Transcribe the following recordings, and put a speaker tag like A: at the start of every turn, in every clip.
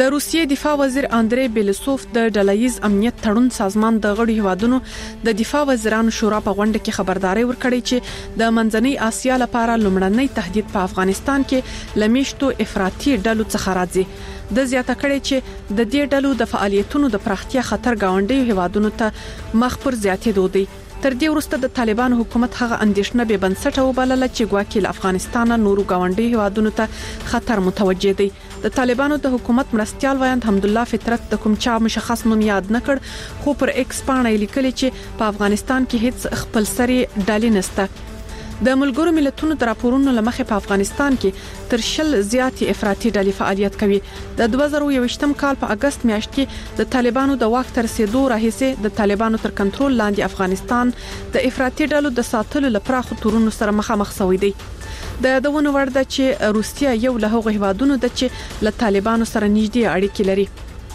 A: د روسیې دفاع وزیر اندری بیلسوف د ډله‌ییز امنیت تړون سازمان د غړي هیوادونو د دفاع وزیرانو شورا په غونډه کې خبرداري ورکړې چې د منځنۍ اسیا لپاره لومړنی تهدید په افغانستان کې لمیشتو افراطي ډلو څخه راځي. د زیاته کړي چې د دې ډلو د فعالیتونو د پراختیا خطر گاونډي هیوادونو ته مخ پر زیاتېدو دی. تر دې وروسته د طالبان حکومت هغه اندېښنه به بنسټه وبلله چې ګواکې له افغانستان نورو گاونډي هیوادونو ته خطر متوجه دی. د طالبانو د حکومت مرستيال وایند حمدالله فطرت د کوم چا مشخص نوم یاد نکړ، خو پر ایکس باندې لیکلي چې په افغانستان کې هیڅ خپل سری ډالې نشته. د ملګرو ملتونو د راپورونو لمخې په افغانستان کې تر 10 زیاتې افراطي ډلې فعالیت کوي. د 2021م کال په اگست میاشت کې د طالبانو د واک تر رسیدو راهیسې د طالبانو تر کنټرول لاندې افغانستان د افراطي ډلو د ساتلو لپاره تورونو سره مخامخ شوی دی. د یادونه وړ ده چې روسیا یو له هغو هیوادونو ده چې له طالبانو سره نږدې اړیکې لري.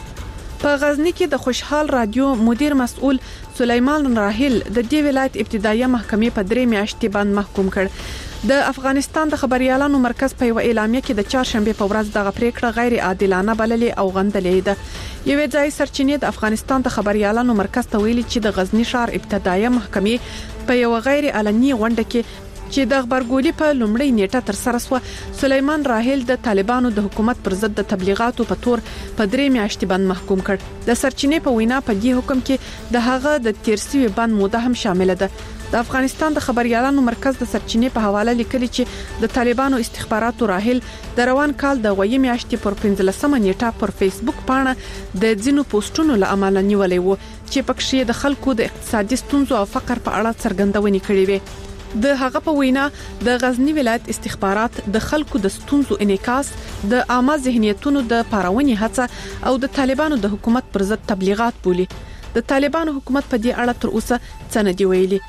A: په غزنی کې د خوشحال رادیو مدیر مسؤل سلیمان راحل د دې ولایت ابتدایي محکمې په 3 میاشتې باندې محکوم کړ. د افغانستان د خبريالانو مرکز په یو اعلامیه کې د چهارشنبه په ورځ دغه پریکړه غیر عادلانه بللې او غندلې ده. یوې ځای سرچینې د افغانستان د خبريالانو مرکز ته ویلي چې د غزنی ښار ابتدایي محکمې په یو غیر علني غونډه کې چې د خبرګولي په لومړی نیټه تر سره سو سلیمان راحل د طالبانو د حکومت پر ضد د تبلیغاتو په تور په 3 میاشتې باندې محکوم کړ. د سرچینې په وینا په دې حکم کې د هغه د تیرسوي باندې موده هم شامل ده. د افغانستان د خبريالانو مرکز د سرچینې په حواله لیکلي چې د طالبانو استخباراتو راحل د روان کال د 8 میاشتې پر 15 نیټه پر فیسبوک باندې د ځینو پوسټونو له امله نیولې وو چې پکې د خلکو د اقتصادي ستونزو او فقر په اړه څرګندونې کړې وې. د هغه په وینا د غزنی ولایت استخبارات د خلکو د ستونزو انعکاس، د عامه ذهنیتونو د پارونې هڅه او د طالبانو د حکومت پر ضد تبلیغات بولي. د طالبانو حکومت په دې اړه تر اوسه څه نه دی ویلي.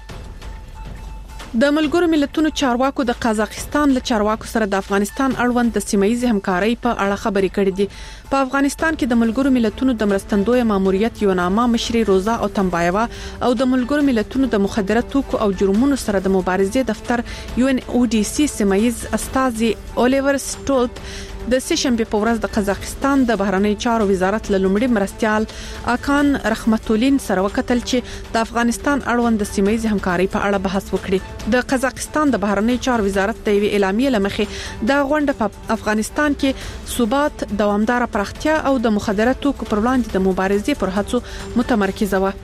A: د ملګرو ملتونو چارواکو د قزاقستان له چارواکو سره د افغانستان اړوند د سیمایي همکارۍ په اړه خبرې کړې دي. په افغانستان کې د ملګرو ملتونو د مرستندوی ماموریت یو نامه مشري روزا او تنبایوا او د ملګرو ملتونو د مخدره توکو او جرمونو سره د مبارزې دفتر UNODC سیمایي استاذي الیور سټولت د سشنبه په ورځ د قزاقستان د بهرنی چارو وزارت له لومړي مرستيال اکان رحمتولین سره وکتل چې د افغانستان اړوند د سیمایي همکارۍ په اړه بحث وکړي. د قزاقستان د بهرنی چارو وزارت د وی اعلامیه لمخې د غونډه په افغانستان کې ثبات، دوامدار پراختیا او د مخدره توکو پر وړاندې د مبارزې پر هڅو متمرکزه و.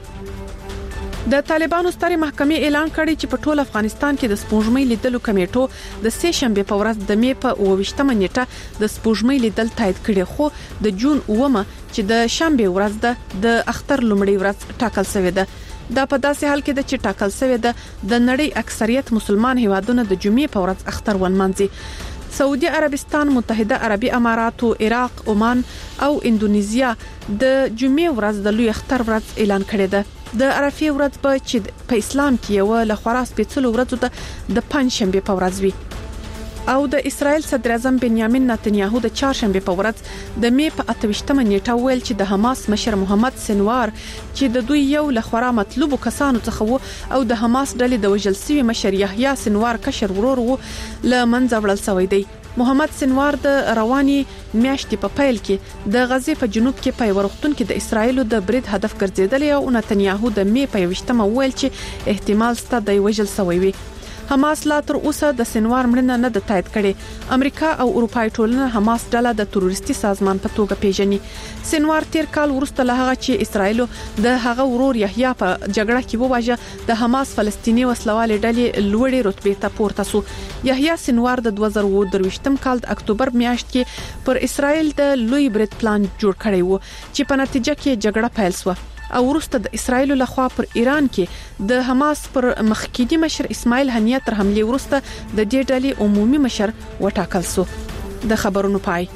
A: د طالبانو سترې محکمې اعلان کړی چې په ټول افغانستان کې د سپوږمۍ لیدلو کمیټو د سه شنبه په ورځ د می په 28مه نیټه د سپوږمۍ لیدل تایید کړي، خو د جون 9مه چې د شنبه ورځ د اختر لومړی ورځ ټاکل شوې ده. دا په داسې حال کې چې ټاکل شوې ده د نړۍ اکثریت مسلمان هیوادونو د جمعې په ورځ اختر ونمانځي. سعودي عربستان، متحده عربي امارات، عراق، عمان او اندونیزیا د جمعې ورځ د لوی اختر ورځ اعلان کړی ده. د عرفه ورځ په اسلام کې یو له خورا سپیڅلو ورځو ته د پنځشنبه په ورځ وي. او د اسرائیل صدر اعظم بنیامین نتنیاهو د چهارشنبه په ورځ د می په 28مه نیټه ویل چې د حماس مشر محمد سنوار چې د دوی یو له خورا مطلوبو کسانو څخه وو او د حماس ډلې د وژل شوی مشر یحیی سنوار کشر ورور وو له منځه وړل شوی دی. محمد سنوار د رواني میاشتې په پیل کې د غزې په جنوب کې په ورختون کې د اسرایل د برید هدف ګرځیدل او نتنیاهو د می په 28مه ویل چې احتمال ست د وژل شوی وي. حماس لا تر اوسه د سنوار مړینه نه د تایید کړي. امریکا او اروپای ټولنه حماس ډله د تروریستي سازمان په توګه پیژني. سنوار تیر کال وروسته له هغه چې اسرایل د هغه ورور یحیی په جګړه کې وواژه د حماس فلسطینی وسلوال ډلې لوړې رتبه ته پورته شو. یحیی سنوار د 2023م کال د اکتوبر میاشت کې پر اسرایل د لوی برید پلان جوړ کړی وو چې په نتیجه کې جګړه پیل شو او وروسته د اسرایل لخوا پر ایران کې د حماس پر مخکینی مشر اسماعیل هنیه تر حمله وروسته د دې ډلې عمومي مشر وټاکل شو. د خبرونو پای.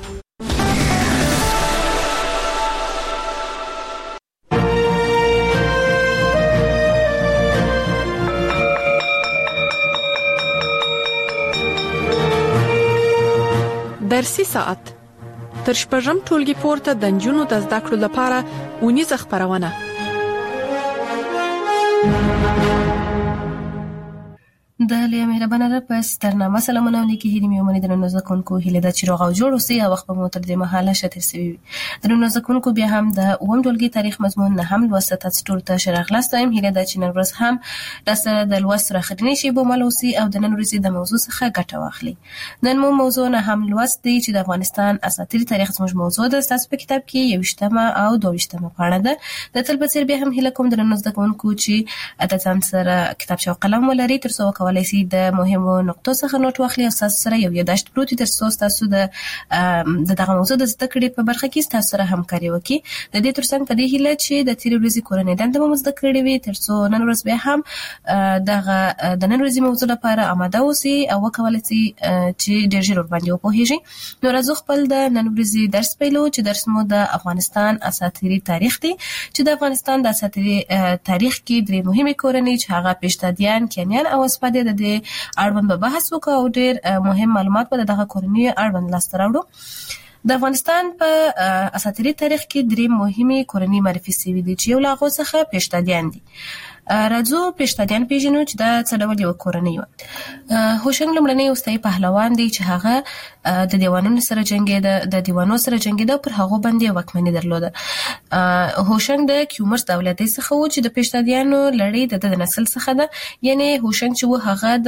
A: درسي ساعت تر شپږم ټولګي پورته د نجونو د زده کړو لپاره اونیزه خبرونه.
B: د لوی مهربانه رب په سترنامه سلامونه ولیکي هیله مې ومني درنو زده کوونکو هیله ده چې روغ او جوړ اوسئ او وخت به مو تر دې مهاله ښه تېر شوی وي. درنو زده کوونکو بیا هم د اووم ټولګي تاریخ مضمون نه هم لوست تاسو ټول ته ښه راغلاست وایم. هیله ده چې نن ورځ هم تاسو د لوست راخرنی شي به مل اوسئ او د نن ورځې د موضوع څخه ګټه واخلئ. نن مو موضوع نه هم لوست دی چې د افغانستان اساطیري تاریخ زموږ موضوع ده. تاسو په کتاب کې 21مه او 22مه پاڼه ده. د تل په څیر بیا هم هیله کوم درنو زده کوونکو چې د ځان سره کتابچه او قلم ولري تر څو کولای شي د مهمو نقطو څخه نوٹ واخلي او تاسو سره یو یادښت پروت تر څو تاسو د دغه موضوع د زده کړې په برخه کې تاسو سره همکاري وکړي. د دې ترڅنګ په دې هیله چې د تیر ورځې کورنۍ دنده مو زده کړې وي تر څو نن ورځ بیا هم دغه د نن ورځې موضوع لپاره آماده اوسئ او وکولای شي چې ډېر ژر باندې وپوهیږئ. نو راځو خپل د نن ورځې درس پیلو چې درس مو د افغانستان اساطیري تاریخ دی چې د افغانستان د اساطیري تاریخ کې درې مهمه کورنۍ چې هغه پیشتادیان، کینیان او اسپادي د دې اړوند به بحث وکړو او ډېر مهم معلومات به دغه کورنۍ اړوند لاسته راوړو. د افغانستان په اساطیري تاریخ کې درې مهمه کورنۍ معرفي شوي دي چې یو له هغو څخه پیشتادیان دي. راځو پیشتادیان پیژنو چې دا څه ډول یو کورنۍ وه. هوشنګ لومړنی اوستایي پهلوان دی چې هغه د دیوانونو سره جنګېده، د دیوانو سره جنګېده او پر هغو باندې واکمني درلوده. هوشنګ د کیومرس دولتۍ څخه و چې د پیشتادیانو لړۍ د نسل څخه ده. یعنی هوشنګ چې و هغه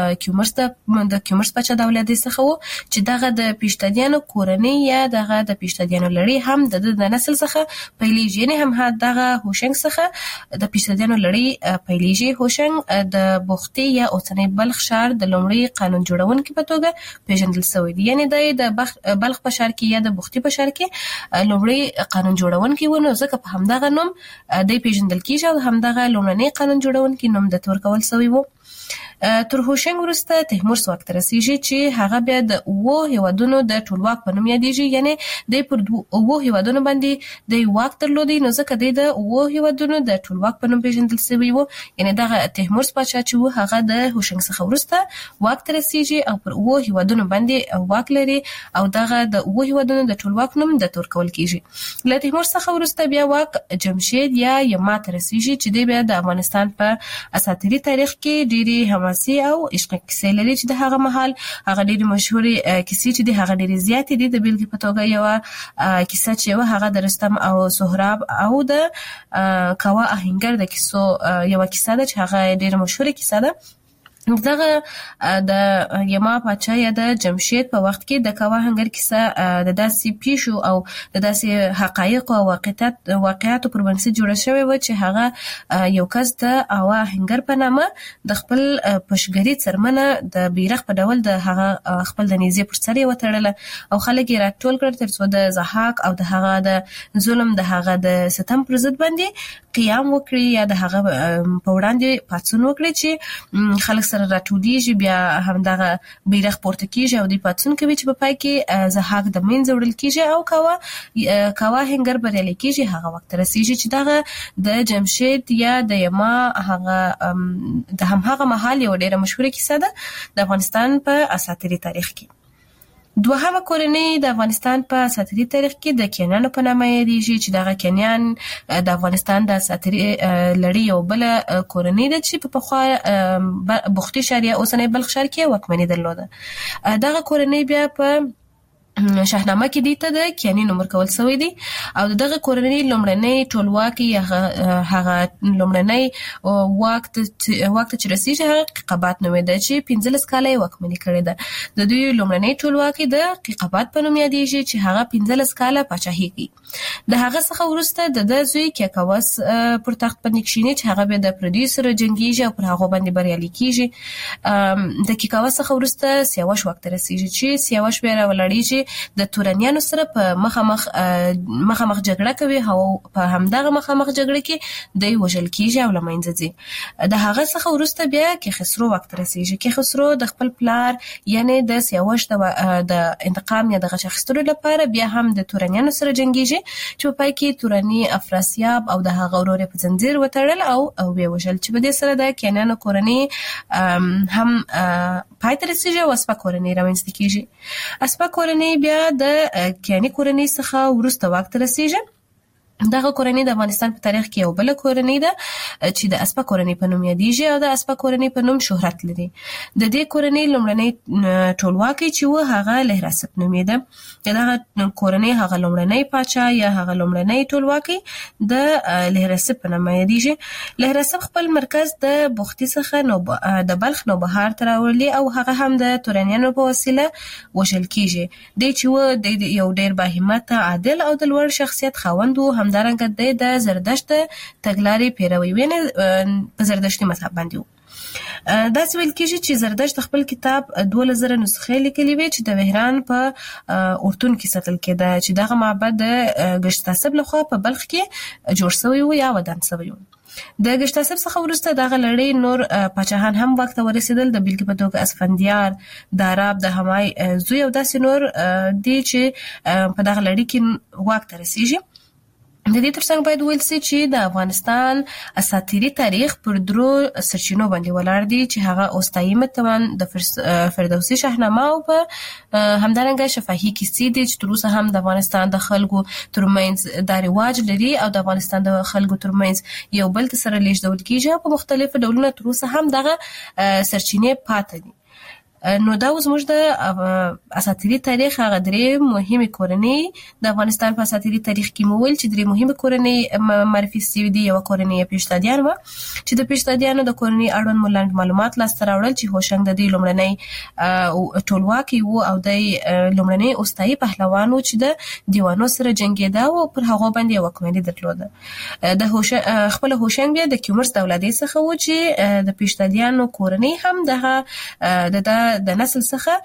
B: د کیومرس پاچا دولتۍ څخه و چې دغه د پیشتادیانو کورنۍ یا دغه د پیشتادیانو لړۍ هم د نسل څخه پیلېږي. یعنی هم دغه هوشنګ څخه د پیشتادیانو لړۍ پیلېږي. هوشنګ د بختي یا اوسنۍ بلخ ښار د لومړي قانون جوړونکي په توګه پیژندل شوی دی. یعنی د بلخ په ښار کې یا د بختي په ښار کې لومړي قانون جوړونکي و، نو ځکه په همدغه نوم دی پیژندل کیږي او همدغه لومړنی قانون جوړونکي نوم د ورکول شوی و. تر هوشنګ وروسته تیمور واک ته رسیږي چې هغه بیا د اوو هیوادونو د ټولواک په نوم یادېږي. یعنی دی پر اوو هیوادونو باندې د واک درلودی، نو ځکه دی د اوو هیوادونو د ټولواک په نوم پیژندل شوی و. یعنی دغه تیمور پاچا چې و هغه د هوشنګ څخه وروسته واک ته رسیږي او پر اوو هیوادونو باندې واک لري او دغه د اوو هیوادونو د ټولواک نوم د ورکول کیږي. له تیمور څخه وروسته بیا واک جمشید یا یما ته رسیږي چې دی بیا د افغانستان په اساطیري تاریخ کې ډېری او عشق کیسې لري چې د هغه مهال هغه ډېرې مشهورې کیسې چې د هغه ډېرې زیاتې دي. د بیلګې په توګه یوه کیسه چې هغه د رستم او سهراب او د کاوه آهنګر د کیسو یوه کیسه ده چې هغه ډېره مشهوره کیسه ده. دغه د یما پاچا یا د جمشید په وخت کې د کاوه آهنګر کیسه د داسې پیښو او د داسې حقایق او واقعیاتو پر بنسټ جوړه شوې و چې هغه یو کس د کاوه آهنګر په نامه د خپل پشګری څرمنه د بیرغ په ډول د هغه خپل د نیزې پر سر یې وتړله او خلک یې راټول کړل تر څو د ضحاک او د هغه د ظلم د هغه د ستم پر ضد باندې قیام وکړي یا د هغه په وړاندې پاڅون وکړي چې خلک سره راټولیږي. بیا همدغه بیرغ پورته کیږي او د پاڅون کوي چې په پای کې ضحاک د منځه وړل کیږي او کاوه آهنګر بریالی کیږي. هغه وخت رسیږي چې دغه د جمشید یا د یما هغه د همهغه مهال یو ډېره مشهوره کیسه ده د افغانستان په اساطیري تاریخ کې. دوهمه کورنۍ د افغانستان په اساطیري تاریخ کې د کینیانو په نامه یادېږي چې دغه کینیان د افغانستان د اساطیري لړۍ یو بله کورنۍ ده چې په پخوا بختي ښار یا اوسنی بلخ ښار کې واکمني درلوده. دغه کورنۍ بیا په شاهنامه کې دې ته د کیاني نوم ورکول شوی دی او دغه کورنۍ لومړنی ټولواکي هغه لومړنی واک ته چې رسیږي هغه قیقبات نومېده چې 15 کاله یې واکمني کړې ده. د دوی لومړنی ټولواکي د قیقبات په نوم یادېږي چې هغه 15 کاله پاچاهي کوي. د هغه څخه وروسته د زوی کیکاوس پر تخت باندې کښیني چې هغه بیا د پردیو سره جنګیږي او پر هغو باندې بریالي کیږي. د کیکاوس څخه وروسته سیاوش واک ته رسیږي چې سیاوش بیا راولاړیږي د تورانیانو سره په مخامخ جګړه کوي او په همدغه مخامخ جګړه کې دی وژل کیږي او له منځه ځي. د هغه څخه وروسته بیا کیخسرو وخت رسیږي. کیخسرو د خپل پلار یعنی د سیاوش د انتقام یا د غچ اخیستلو لپاره بیا هم د تورانیانو سره جنګیږي چې په پای کې تورانی افراسیاب او د هغه ورور په زنجیر وتړل او وی وژل چې په دې سره د کینیانو کورنۍ هم پای ته رسیږي او اسپا کورنۍ رامنځته کیږي. اسپا کورنۍ بیا د کیانی کورنۍ څخه وروسته واک ته رسیږي دغه کورنۍ د افغانستان په تاریخ کې یو بل کورنۍ ده چې د اسپا کورنۍ په نوم یادېږي او د اسپا کورنۍ په نوم شهرت لري. د دې کورنۍ لومړنی ټولواکي چې و هغه لهراسپ نومېده. دغه کورنۍ هغه لومړنی پاچا یا هغه لومړنی ټولواکي د لهراسپ په نوم یادېږي. لهراسپ خپل مرکز د بختي څخه د بلخ نوبهار ته راوړلی او هغه هم د تورانیانو په وسیله وژل کیږي. دی چې و د یو ډېر باهمته عادل او د لوړ شخصیت خاوند و. همدارنګه د زردشت تګلارې پیروي په زردشتي مذهب باندې و. داسې ویل کېږي چې زردشت خپل کتاب 2000 نسخې لیکلي وې چې د بهران په اورتون کې ساتل کېده چې دغه معبد د ګشتاسب لخوا په بلخ کې جوړ شوی و یا ودان شوی و. د ګشتاسب څخه وروسته دغه لړۍ نور پاچاهان هم واک ته ورسېدل. د بیلګې په توګه اسفندیار، داراب، د همای زوی او داسې نور دي چې په دغه لړۍ کې واک ته رسېږي. د دې ترڅنګ باید وویل سي چې د افغانستان اساطیري تاریخ پر درو سرچینو باندې ولاړ دی چې هغه اوستایي متن د فردوسي شاهنامه او په همدارنګه شفاهي کیسې دي چې تر اوسه هم د افغانستان د خلکو ترمنځ دا رواج لري او د افغانستان د خلکو ترمنځ یو بل سره لیږدول کیږي په مختلفو ډولونو. تر اوسه هم دغه سرچینې پاتې دي. نو دا زموږ د اساطیري تاریخ هغه درې مهمه کورنۍ د افغانستان په اساطیري تاریخ کې مول چې درې مهمه کورنۍ معرفي شوې دي. یو کورنۍ پیشتادیان و چې د پیشتادیانو د کورنۍ اړوند ملاند معلومات لاسته راوړل چې هوشنګ د دې لومړنۍ ټولواکي و او د لومړنۍ اوستایي پهلوان و چې د دیوانو سره جنگیده او پر هغه باندې واکمني درلوده. د خپل هوشنګ بیا د کیومرث دولادي څخه و چې د پیشتادیانو کورنۍ هم د نسل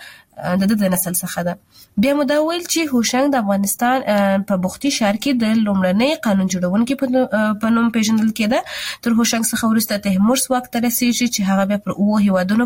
B: څخه ده. بیا مو دا ویل چې هوشنګ د افغانستان په بختي ښار کې د لومړنۍ قانون جوړونکي په نوم پیژندل کېده. تر هوشنګ څخه وروسته تیمور واک ته رسېږي چې هغه بیا پر 7 هیوادونو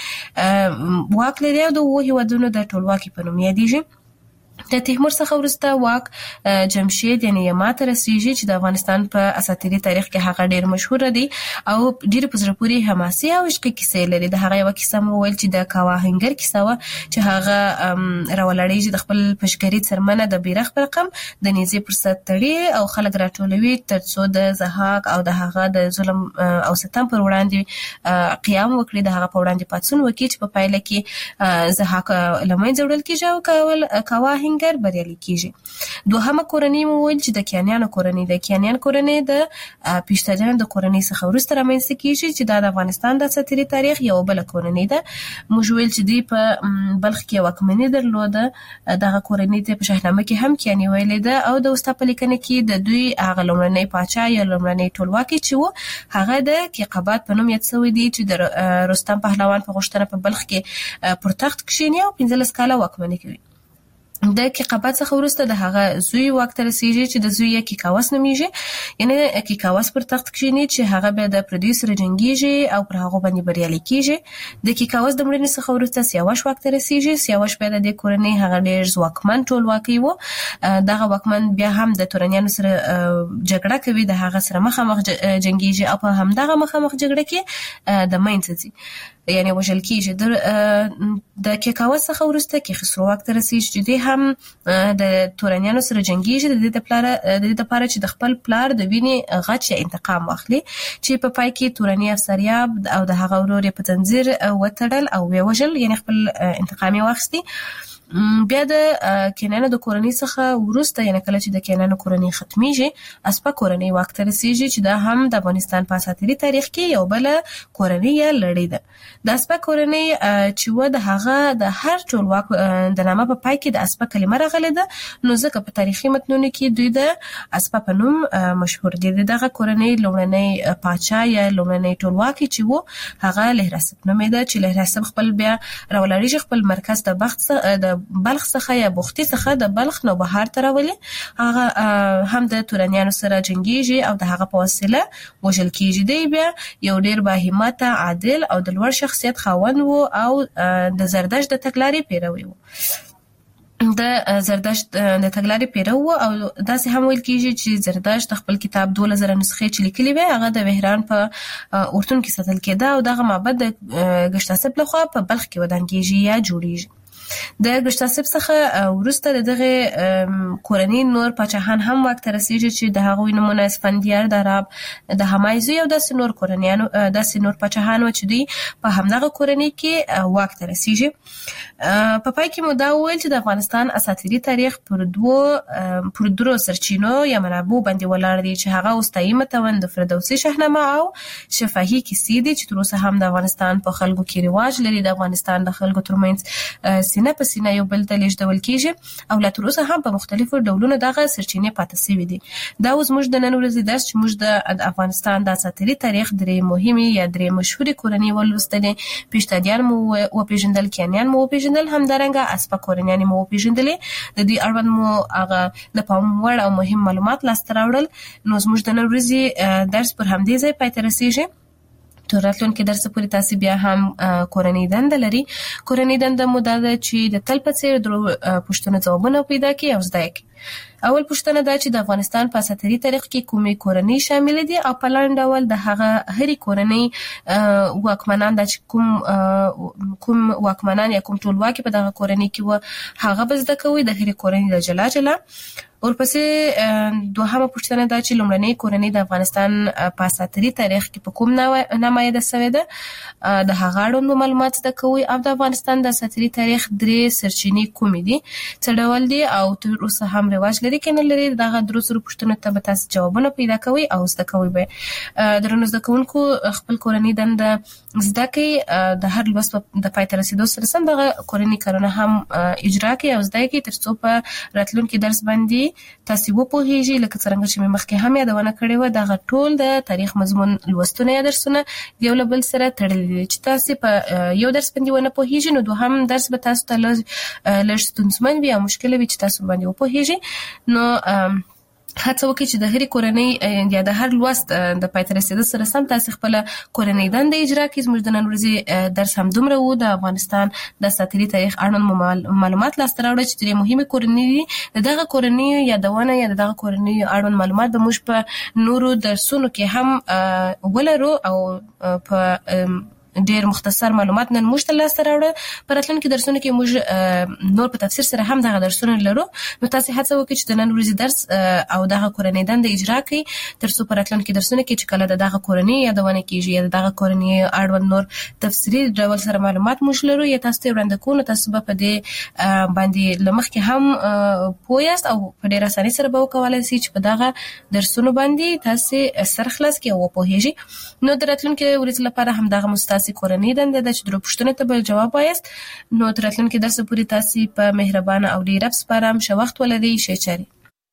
B: باندې واک لري او د 7 هیوادونو د ټولواکي په نوم یادېږي. د تیمور څخه وروسته واک جمشید یعنی یما ته رسېږي چې د افغانستان په اساطیري تاریخ کې هغه ډېر مشهور دی او ډېر په زړه پورې حماسي او عشقي کیسې لري. د هغه یو کیسه مو ویل چې د کاواهنګر کیسه و چې هغه راولړېږي د خپل پشګری څرمنه د بیرغ په رقم د نيزې پر سر تړي او خلک راټولوي ترڅو د زهاق او د هغه د ظلم او ستم پر وړاندې قیام وکړي، د هغه په وړاندې پاڅون وکړي چې په پایله کې زهاق لمنځه وړل کېږي او کاواهنګر بریالي کیږي. دوهمه کورنۍ مو ویل چې د کیانیانو کورنۍ ده. کیانیان کورنۍ د پیشتادیانو د کورنۍ څخه وروسته رامنځته کیږي چې د افغانستان د اساطیري تاریخ یو بل کورنۍ ده. موږ ویل چې دوی په بلخ کې واکمني درلوده. دغه کورنۍ ته په شاهنامه کې هم کیانی ویلې ده او د وستا په لیکنه کې د دوی هغه لومړنۍ پاچا یا لومړنۍ ټولواکي چې و هغه د کیقباد په نوم یاد شوی دی چې د رستم پهلوان په غوښتنه په بلخ کې پر تخت کښینی او 15 کاله واکمني کوي. د کیقباد څخه وروسته د هغه زوی واک ته رسېږي چې د زوی یې کیکاوس نومیږي. یعنی کیکاوس پر تخت کښیني چې هغه بیا د پردیو سره جنګیږي او پر هغه باندې بریالي کیږي. د کیکاوس د مړینې څخه وروسته سیاوش واک ته رسېږي. سیاوش بیا د دې کورنۍ هغه ډېر ځواکمن ټولواکي و. دغه واکمن بیا هم د تورانیانو سره جګړه کوي، د هغه سره مخامخ جنګیږي او په همدغه مخامخ جګړه کې د منځ ځي یعنی وژل کیږي. د کیکاوس څخه وروسته کې خسرو واک ته رسېږي چې دوی هم د تورانیانو سره جنګیږي د دې لپاره چې د خپل پلار د وینې غچ یا انتقام واخلي، چې په پای کې توراني افسریاب او د هغه ورور په زنځیر وتړل او وژل، یعنی خپل انتقام یې واخیستی. بیا د کینانو د کورنۍ څخه وروسته یعنی کله چې د کینانو کورنۍ ختمیږي اسپا کورنۍ واک ته رسېږي چې دا هم د افغانستان په اساطیري تاریخ کې یو بل کورنۍ یا لړۍ ده. د اسپا کورنۍ چې و د هغه د هر ټولواک د نامه په پای کې د اسپا کلمه راغلې ده، نو ځکه په تاریخي متنونو کې دوی د اسپا په نوم مشهور دي. دغه کورنۍ لومړنۍ پاچا یا لومړنۍ ټولواکي چې و هغه لهراسپ نومېده چې لهراسپ خپل بیا راولړېږي خپل مرکز د بلخ څخه یا بختي څخه د بلخ نوبهار ته راولي. هغه هم د تورانیانو سره جنګیږي او د هغه په وسیله وژل کیږي. دی بیا یو ډیر باهمته عادل او د لوړ شخصیت خاوند و او د زردشت د تګلارې پیروي و. د زردشت د تګلارې پیرو او داسې هم ویل کیږي چې زردشت خپل کتاب 2000 نسخې چې لیکلي وي هغه د بهران په اورتون کې ساتل کېده او دغه معبد د ګشتاسب لخوا په بلخ کې ودان کیږي یا جوړیږي. د ګشتاسب څخه وروسته دغه کورنۍ نور پاچاهان هم واک ته رسیږي چې د هغوی نمونه اسفندیار د عرب د حمایزي او د نور کورنیانو د نور پاچاهانو چې دوی په همدغه کورنۍ کې واک ته رسیږي. په پای کې مو دا وویل چې د افغانستان اساطیري تاریخ پر درو سرچینو یا منابعو باندې ولاړ دی چې هغه اوستایي متون د فردوسي شاهنامه او شفاهي کیسې دي چې تر اوسه هم د افغانستان په خلکو کې رواج لري. د افغانستان د خلکو ترمنځ سینه په سینه یو بل ته لیږدول کیږي او لا تر اوسه هم په مختلفو ډولونو دغه سرچینې پاتې شوي دي. دا اوس موږ د نن ورځې درس چې موږ د افغانستان د اساطیري تاریخ درې مهمې یا درې مشهورې کورنۍ ولوستلې. پیشتادیان مو وپېژندل، کیانیان مو وپېژندل، همدارنګه اسپه کورنیانې مو وپېژندلې. د دې اړوند مو هغه د پام وړ او مهم معلومات لاسته راوړل. نو زموږ د نن ورځې درس پر همدې ځای پای ته رسیږي. تر راتلونکي درس پورې تاسو بیا هم کورنۍ دنده لري. کورنۍ دنده مو دا ده چې د تل په څیر درو پوښتنو ځوابونه پیدا کړئ او زده کړئ. اول پوښتنه دا چې د افغانستان په اساطیري تاریخ کې کومې کورنۍ شامل دي او په لاندې ډول د هغه هرې کورنۍ واکمنان دا چې کوم واکمنان یا کوم ټولواکي په دغه کورنۍ کې و هغه به زده کوئ د هرې کورنۍ د جلا جلا. ورپسې دوهمه پوښتنه دا چې لومړنۍ کورنۍ د افغانستان په اساطیري تاریخ کې په کوم نمایده شوې ده د هغه اړوند معلومات زده کوئ او د افغانستان د اساطیري تاریخ درې سرچینې کومې دي، څه ډول دي او تر اوسه هم رواج لري که نه لري. دغه درو سرو پوښتنو ته به تاسو جوابونه پیدا کوئ او زده کوئ به. درنو زده کوونکو خپل کورنۍ دنده زده کړئ. د هر لوست د پای ته رسیدو سره سم دغه کورنۍ کارونه هم اجرا کړئ او زده کړئ تر څو په راتلونکي درس باندې تاسو وپوهیږئ. لکه څنګه چې مې مخکې هم یادونه کړې وه دغه ټول د تاریخ مضمون لوستونه یا درسونه یو له بل سره تړلي دي. چې تاسو په یو درس باندې ونه پوهیږئ نو دوهم درس به تاسو ته لږ ستونزمن وي او مشکل وي چې تاسو باندې وپوهیږئ. نو هڅه وکړئ چې د هرې کورنۍ یا د هر لوست د پای ته رسیدو سره سم تاسو خپل کورنۍ دنده اجرا کړئ. زموږ د نن ورځې درس همدومره و. د افغانستان د اساطیري تاریخ اړوند معلومات لاسته راوړئ چې درې مهمې کورنۍ دي. دغه کورنۍ یادونه یا دغه کورنۍ اړوند معلومات به موږ په نورو درسونو کې هم ولرو او په ډېر مختصر معلومات نن موږ ته لاسته راوړل. په راتلونکي درسونو کې موږ نور په تفصیل سره هم دغه درسونه لرو. نو تاسو هڅه وکړئ چې د نن ورځې درس او دغه کورنۍ دنده اجرا کړئ تر څو په راتلونکي درسونو کې چې کله دغه کورنۍ یادونه کیږي یا دغه کورنۍ اړوند نور تفصیلي ډول سره معلومات موږ لرو یا تاسو ته وړاندې کوو. تاسو به په دې باندې له مخکې هم پوه یاست او په ډېره اسانۍ سره به وکولای شئ چې په دغه درسونو باندې تاسو سر خلاص کړئ او وپوهیږئ. نو د راتلونکي ورځې لپاره هم دغه مستاسي کورنۍ دنده ده چې درو پوښتنو ته به جواب وایاست. نو تر راتلونکي درس پورې تاسو په مهربانه او ډېر سپارم. ښه وخت ولرئ. ښه چارې.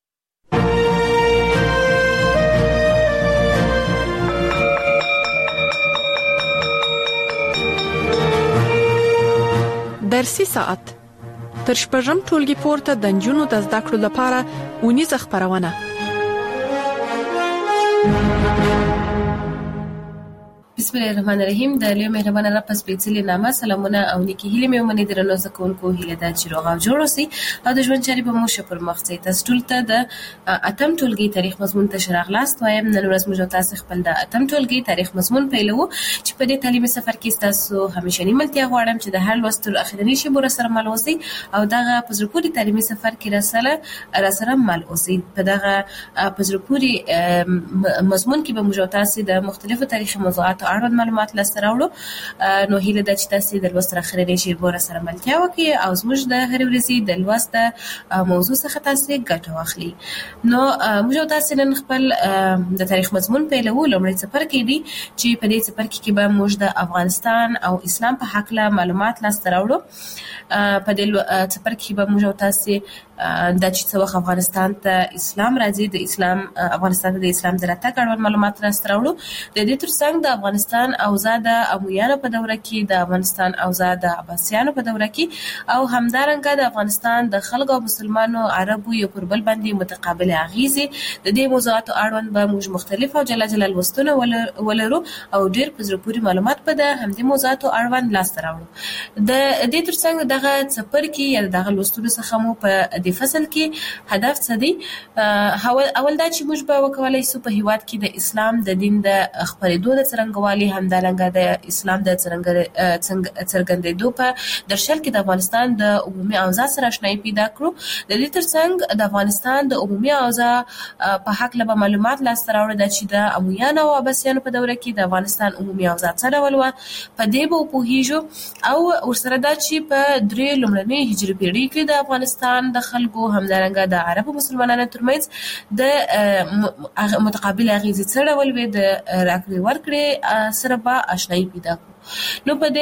A: درسي ساعت تر شپږم ټولګي پورته د نجونو د زده کړو لپاره اونیزه خپرونه.
B: بسم الله الرحمن الرحیم. د لوی مهربانه رب په سپېڅلي نامه سلامونه او نیکې هیلې مې ومنئ. درنو زده کوونکو هیله ده چې روغ او جوړ اوسئ او د ژوند چارې به مو ښه پر مخ ځي. تاسو ټول ته د اتم ټولګي تاریخ مضمون ته ښه راغلاست وایم. نن ورځ موږ تاسو خپل د اتم ټولګي تاریخ مضمون پیلوو چې په دې تعلیمي سفر کې تاسو همیشنی ملتیا غواړم چې د هر لوست تر اخرنۍ شیبو سره مل اوسئ او دغه په زړه پورې تعلیمي سفر کې را سره مل اوسئ. په دغه په زړه پورې مضمون کې به موږ تاسو د مختلفو تاریخي موضوعاتو اړوند معلومات لاسته راوړو. نو هیله ده چې تاسو د لوست اخرنۍ شیبو سره ملتیا وکړئ او زموږ د هر ورځې د لوست موضوع څخه تاسو ګټه واخلئ. نو موږ تاسو نن خپل د تاریخ مضمون پیلوو. لومړی څپرکی دی چې په دې څپرکي کې به موږ د افغانستان او اسلام په حق له معلومات لاسته راوړو. په دې څپرکي کې به موږ تاسو د چې څو افغانستان ته اسلام راځي د اسلام افغانستان ته د اسلام د راتګ اړوند معلومات لاسته راوړو. د دې ترڅنګ د افغانستان اوضاع د امویانو په دوره کې، د افغانستان اوضاع د عباسیانو په دوره کې او همدارنګه د افغانستان د خلکو او مسلمانو عربو یو پر بل باندې متقابل اغیزې د دې موضوعاتو اړوند به موږ مختلف او جلا جلا لوستونه ولرو او ډېر په زړه پورې معلومات به د همدې موضوعاتو اړوند لاسته راوړو. د دې ترڅنګ دغه څپرکي یا دغه لوستونو څخه مو په دې فصل کې هدف څه دی؟ اول دا چې موږ به وکولای شو په هیواد کې د اسلام د دین د خپرېدو د څرنګوالي همدارنګه د اسلام د څرګندېدو په درشل کې د افغانستان د عمومي اوضاع سره آشنایي پیدا کړو. د دې ترڅنګ د افغانستان د عمومي اوضاع په حق له معلومات لاسته راوړل چې د امویانو او عباسیانو په دوره کې د افغانستان عمومي اوضاع څه ډول و، په دې به وپوهیږو او ورسره دا چې په درې لومړنۍ هجري پیړۍ کې د افغانستان د خلکو همدارنګه د عربو مسلمانانو ترمنځ د متقابل اغیزې څه ډول وي، د راکړې ورکړې سره به آشنایي پیدا کړو. نو په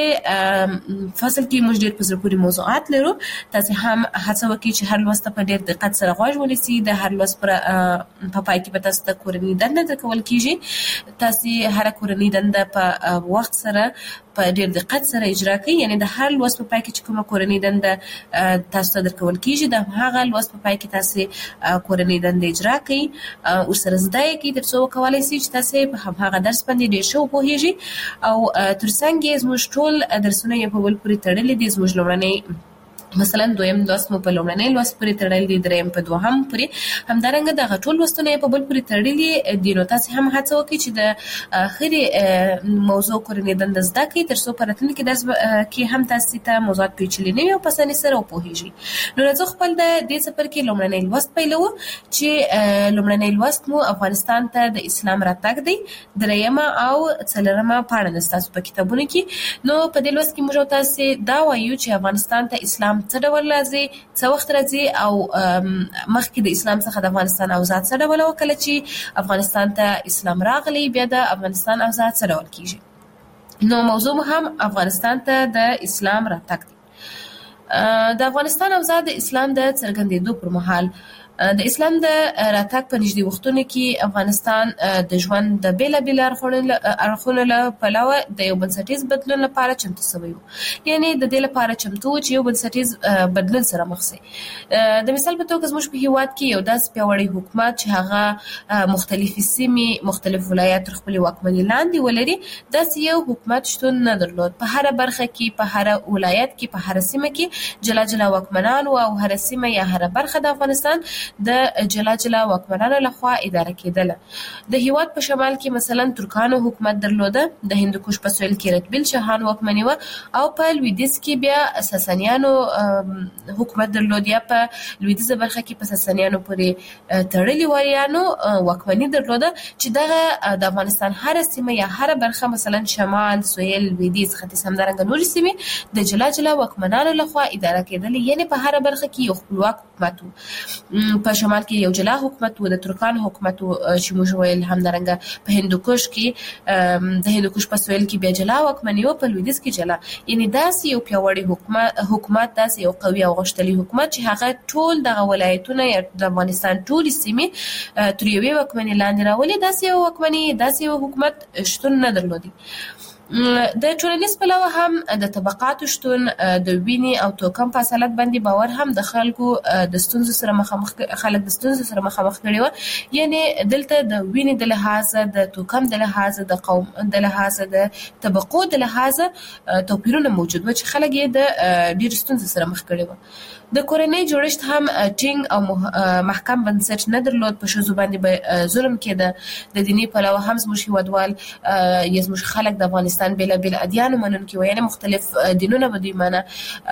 B: دې فصل کې موږ ډېر په زړه پورې موضوعات لرو. تاسو هم هڅه وکړئ چې هر لوست په ډېر دقت سره غوږ ونیسئ. د هر لوست په پای کې به تاسو ته کورنۍ دنده درکول کیږي. تاسو هر کورنۍ دنده په وخت سره په ډېر دقت سره اجرا کړئ. یعنی د هر لوست په پای کې چې کومه کورنۍ دنده تاسو ته درکول کیږي د هغه لوست په پای کې تاسو کورنۍ دنده اجرا کړئ او سره زده کړئ تر څو وکولای شئ چې تاسو په هغه درس باندې ډېر ښه وپوهیږئ او ترڅنګ زموږ ټول درسونه یې په بل پورې تړلي دي. زموږ لومړنۍ مثلا دویم لوست مو په لومړنۍ لوست پورې تړلی دی، دریم په دوهم پورې، همدارنګه دغه ټول لوستونه یې په بل پورې تړلي دي. نو تاسو هم هڅه وکړئ چې د هرې موضوع کورنۍ دنده زده کړئ تر څو په راتلونکي درس کې هم تاسو ته موضوعات پیچلي نه وي او په اسانۍ سره وپوهیږئ. نو راځو خپل د دې څپرکي لومړنۍ لوست پیلوو چې لومړنۍ لوست مو افغانستان ته د اسلام راتګ دی، دریمه او څلورمه پاڼه ده ستاسو په کتابونو کې. نو په دې لوست کې موږ تاسو دا وایو چې افغانستان ته اسلام څه ډول راځي، څه وخت راځي او مخکې د اسلام څخه د افغانستان اوضاع څه ډول وه، کله چې افغانستان ته اسلام راغلی بیا د افغانستان اوضاع څه ډول کیږي. نو موضوع مو هم افغانستان ته د اسلام راتګ دی. د افغانستان اوضاع د اسلام د څرګندېدو پر مهال د اسلام د راتګ په نږدې وختونو کې افغانستان د ژوند د بیلابیلو اړخونو له پلوه د یو بنسټیز بدلون لپاره چمتو شوی و. یعنی د دې لپاره چمتو چې یو بنسټیز بدلون سره مخ شي. د مثال په توګه زموږ په هیواد کې یو داسې پیاوړی حکومت چې هغه مختلفې سیمې مختلف ولایات تر خپلې واکمنۍ لاندې ولري، داسې یو حکومت شتون نه درلود. په هره برخه کې، په هره ولایت کې، په هره سیمه کې جلا جلا واکمنان او هره سیمه یا هره برخه د افغانستان د جلا جلا واکمنانو لخوا اداره کېدله. د هیواد په شمال کې مثلا ترکانو حکومت درلوده، د هندوکش په سویل کې رتبیل شاهان واکمني وه او په لویدیځ کې بیا ساسانیانو حکومت درلود، یا په لویدیځه برخه کې په ساسانیانو پورې تړلي واریانو واکمني درلوده چې دغه د افغانستان هر سیمه یا هر برخه مثلا شمال، سویل، لویدیځ، ختیځ همدارنګه نورې سیمې د جلا جلا واکمنانو لخوا اداره کېدلې. یعنی په هر برخه کې یو خپلواک حکومت و. په شمال کې یو جلا حکومت و، د ترکانو حکومت و چې موږ ویل، همدارنګه په هندوکش کې د هندوکش په سویل کې بیا جلا واکمني و، په لویدیځ کې جلا. یعنی داسې یو پیاوړی حکومت، داسې یو قوي او غښتلی حکومت چې هغه ټول دغه ولایتونه یا د افغانستان ټولې سیمې تر یوې واکمنۍ لاندې راولي. داسې یو واکمني، داسې یو حکومت شتون نه درلودي. د ټولنیز پلوه هم د طبقاتو شتون، د وینې او توکم په اصالت باندې باور هم د خلکو د ستونزو سره مخامخ کړي وو. یعنی دلته د وینې د لحاظه، د توکم د لحاظه، د قوم د لحاظه، د طبقو د لحاظه توپیرونه موجود و چې خلک یې د ډېرو ستونزو سره مخ کړي وو. د کورنۍ جوړښت هم ټینګ او محکم بنسټ نه درلود. په ښځو باندې به ظلم کېده. د دیني پلوه هم زموږ هېوادوال یا زموږ خلک د افغانستان بېلابېل ادیانو منونکي وو، یعنې مختلف دینونه به دوی منه.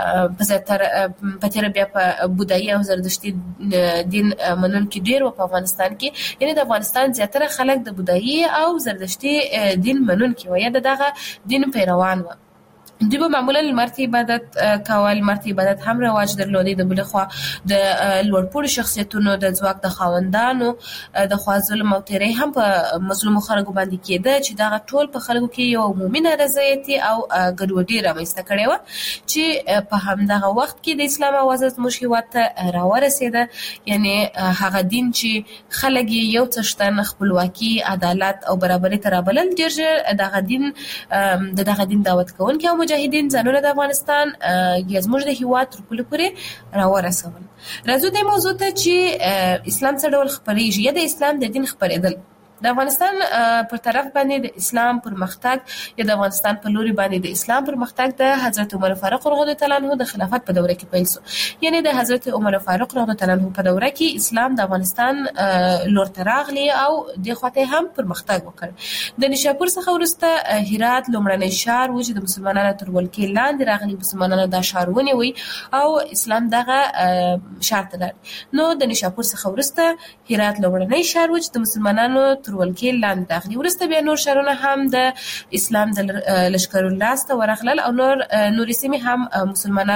B: په تېره بیا په بودایي او زردشتي دین منونکي ډېر وو په افغانستان کې. یعنې د افغانستان زیاتره خلک د بودایي او زردشتي دین منونکي وو یا د دغه دین پیروان وو. دوی به معمولا لمر ته عبادت کول. لمر ته عبادت هم رواج درلودی. د بل خوا د لوړپوړو شخصیتونو د ځواک د خاوندانو د خوا ظلم او تیری هم په مظلومو خلکو باندې کېده چې دغه ټول په خلکو کې یو عمومي نارضایتي او ګډوډي رامنځته کړې وه چې په همدغه وخت کې د اسلام اوازه زموږ هېواد ته راورسېده. یعنې هغه دین چې خلک یې یو څه شتن خپلواکي، عدالت او برابرۍ ته رابلل، ډېر ژر دغه دین دعوت کوونکي او مجاهدین ځانونه د افغانستان یا زموږ د هېواد تر پولې پورې راورسول. راځو دې موضوع ته چې اسلام څه ډول خپرېږي یا د اسلام د دین خپرېدل. د افغانستان پر طرف باندې د اسلام پرمختګ یا د افغانستان په لوري باندې د اسلام پرمختګ د حضرت عمر فاروق رضی الله تعالی عنہ د خلافت په دوره کې پیل شو. یعنی د حضرت عمر فاروق رضی الله تعالی عنہ په دوره کې اسلام د افغانستان لور ته راغلی او د خواته هم پرمختګ وکړ. د نشاپور څخه وروسته هرات لومړنی ښار و چې د مسلمانانو تر ولکې لاندې راغلي. مسلمانانو دا ښار ونیوی او اسلام دغه ښار ته لاړ. نو د نشاپور څخه وروسته هرات لومړنی ښار و چې د مسلمانانو تر ولکې لاندې راغلي. وروسته بیا نور ښارونه هم د اسلام د لښکرو لاسته ورغلل او نور سیمې هم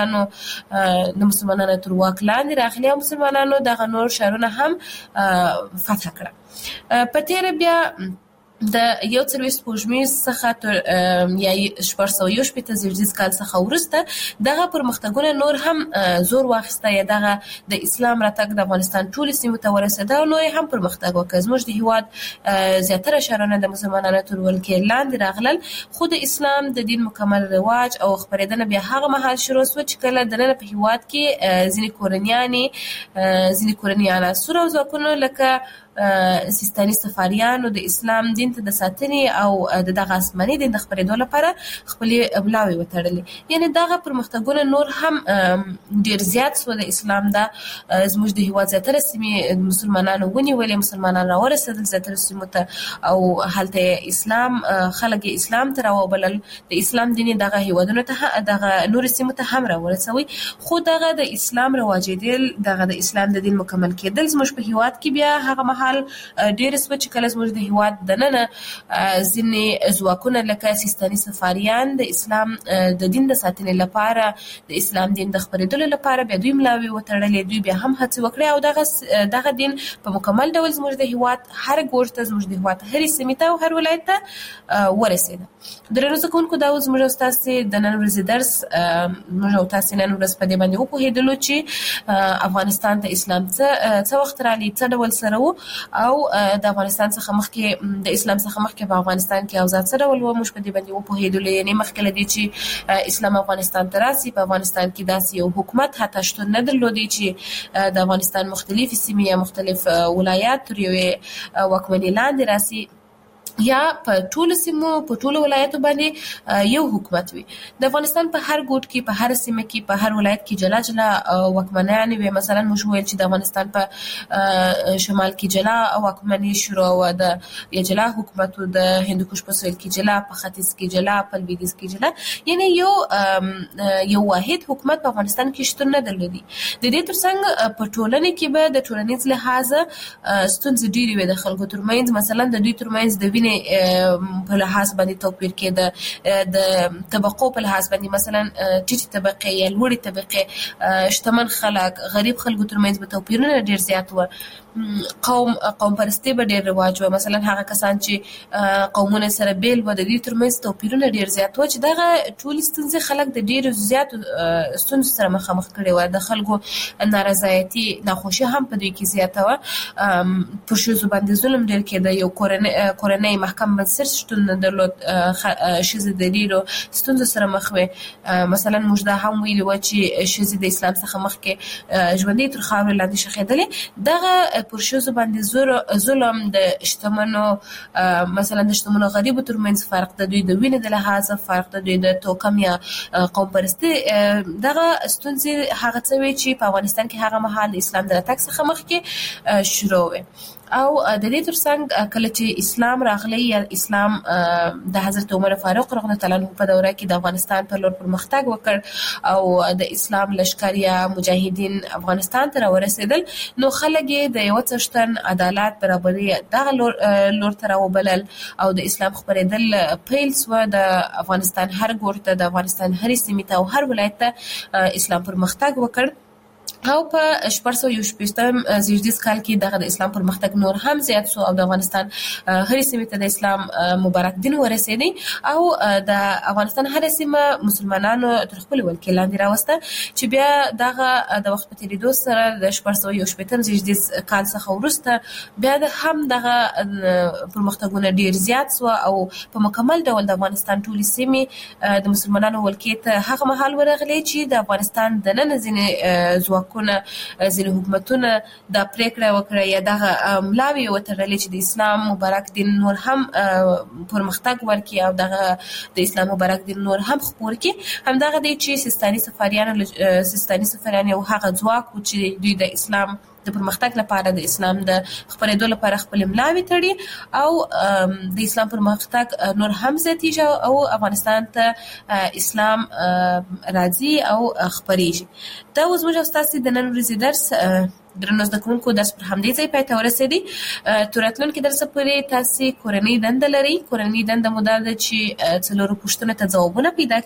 B: مسلمانانو تر واک لاندې راغلي او مسلمانانو دغه نور ښارونه هم فتح کړه. په تیره بیا د 140 سپوږمیز څخه تر یا 1418 زیږدیز کال څخه وروسته دغه پرمختګونه نور هم زور واخیسته یا دغه د اسلام راتګ د افغانستان ټولو سیمو ته ورسېده او نور هم پرمختګ وکړ. زموږ د هیواد زیاتره ښارونه د مسلمانانو تر ولکې لاندې راغلل خو د اسلام د دین مکمل رواج او خپرېدنه بیا هغه مهال شروع شوه چې کله دننه په هیواد کې ځینې کورنیان عناصر او ځواکونه لکه سیستاني سفاریانو د اسلام دین ته د ساتنې او دغه آسماني دین د خپرېدو لپاره خپلې بلاوې وتړلې. یعنی دغه پرمختګونه نور هم ډیر زیات شو. د اسلام دا زموږ د هیواد زیاتره سیمې مسلمانانو ونیولې، مسلمانان راورسېدل زیاتره سیمو ته او هلته اسلام خلک اسلام ته راوبلل. د اسلام دین دغه هیوادونو ته دغه نور سیمو ته هم راورسوي. خو دغه د اسلام رواجېدل دغه د اسلام د دین مکمل کېدل زموږ په هیواد کې بیا هغه ډېر څه چې کله زموږ د هیواد دننه ځینې ځواکونه لکه سیستاني سفاریان د اسلام د دین د ساتنې لپاره د اسلام دین د خپرېدلو لپاره بیا دوی ملاوې وتړلې. دوی بیا هم هڅې وکړې او دغه دین په مکمل ډول زموږ د هیواد هر ګوټ ته زموږ د هیواد هرې سیمې ته او هر ولایت ته ورسېده. درنو زده کوونکو دا زموږ او ستاسې د نن ورځې درس موږ او تاسې نن ورځ په دې باندې وپوهېدلو چې افغانستان ته اسلام څه وخت رالي، څه ډول سره و او د افغانستان څخه مخکې د اسلام څخه مخکې په افغانستان کې اوضاع څه ډول وه. موږ په دې باندې وپوهېدلو. یعنې مخکې له دې چې اسلام افغانستان ته راسي په افغانستان کې داسې یو حکومت حتی شتون نه درلودی چې د افغانستان مختلفې سیمې یا مختلف ولایات تر یوې واکمنۍ لاندې راسي یا په ټولو سیمو په ټولو ولایتو باندې یو حکومت وي. د افغانستان په هر ګوټ کې په هر سیمه کې په هر ولایت کې جلا جلا واکمنان وي. مثلا موږ ویل چې د افغانستان په شمال کې جلا واکمني شروع و، د جلا حکومت د هندوکش په سویل کې جلا، په ختیځ کې جلا، په لویدیځ کې جلا. یعنی یو واحد حکومت په افغانستان کې شتون نه درلودي. د دې ترڅنګ په ټولنه کې به د ټولنیز لحاظ ستونزې ډېرې وي د خلکو ترمنځ. مثلا د دوی ترمنځ د په لحاظ باندې توپیر کې د طبقو په لحاظ باندې مثلا ټیټ طبقه یا لوړې طبقه، شتمن خلک، غریب خلکو ترمنځ به توپیرونه ډیر زیات و. قوم پرستی به ډیر رواج و. مثلا هغه کسان چې قومونه سره بیل و د دې ترمنځ توپیرونه ډیر زیات و چې دغه ټول ستونزې خلک د ډیر زیات ستونزو سره مخامخ کړي و. د خلکو نارضایتي، ناخوشي هم په دوی کې زیاته و. پر ښځو باندې ظلم ډیر کېده. یو کورنۍ محکم بنسټ شتون نه درلود. ښځې د ډیرو ستونزو سره مخ وې. مثلا موږ دا هم ویلي و چې ښځې د اسلام څخه مخکې ژوندۍ تر خاورې لاندې ښخېدلې. دغه پر ښځو باندې ظلم د شتمنو مثلا د شتمنو غریبو ترمنځ فرق، د دوی د وینې د لحاظه فرق، د دوی د توکم یا قوم پرستي، دغه ستونزې هغه څه وې چې په افغانستان کې هغه مهال د اسلام د راتګ څخه مخکې شروع وې. او د دې ترڅنګ کله چې اسلام راغلی یا اسلام د حضرت عمر فاروق رضی الله تعالی عنہ په دوره کې د افغانستان په لور پرمختګ وکړ او د اسلام لښکر یا مجاهدین افغانستان ته راورسېدل، نو خلک یې د یو څښتن عدالت برابري دغه لور ته راوبلل او د اسلام خپرېدل پیل شو. د افغانستان هر ګوټ ته، د افغانستان هرې سیمې ته او هر ولایت ته اسلام پرمختګ وکړ. او په 1418 زیږدیز کال کې دغه د اسلام پرمختګ نور هم زیات شو او د افغانستان هرې سیمې ته د اسلام مبارک دین ورسېدی او د افغانستان هرې سیمه مسلمانانو تر خپل ولکې لاندې راوسته چې بیا دغه د وخت په تېرېدو سره د 1418 زیږدیز کال څخه وروسته بیا هم دغه پرمختګونه ډیر زیات شو او په مکمل ډول د افغانستان ټولې سیمې د مسلمانانو ولکې ته هغه مهال ورغلې چې د افغانستان دننه ځینې ځواکونه ځینې حکومتونه دا پریکړه وکړه یا دغه ملاوي وتړلې چې د اسلام مبارک دین نور هم پرمختګ ورکړي او دغه د اسلام مبارک دین نور هم خپور کړي. همدغه دی چې سیستاني سفیران یو هغه ځواک چې دوی د اسلام د پرمختګ لپاره د اسلام د خپرېدو لپاره خپل ملاوي تړي او د اسلام پرمختګ نور هم زیاتېږي او افغانستان ته اسلام راځي او خپرېږي. دا اوس موږ تاسو د نن ورځې درس درنو زده کوونکو درس پر همدې ځای پای ته ورسېدی. تر راتلونکي درس پورې تاسو کورنۍ دنده لرئ. کورنۍ دنده مو دا ده چې څلورو پوښتنو ته ځوابونه پیدا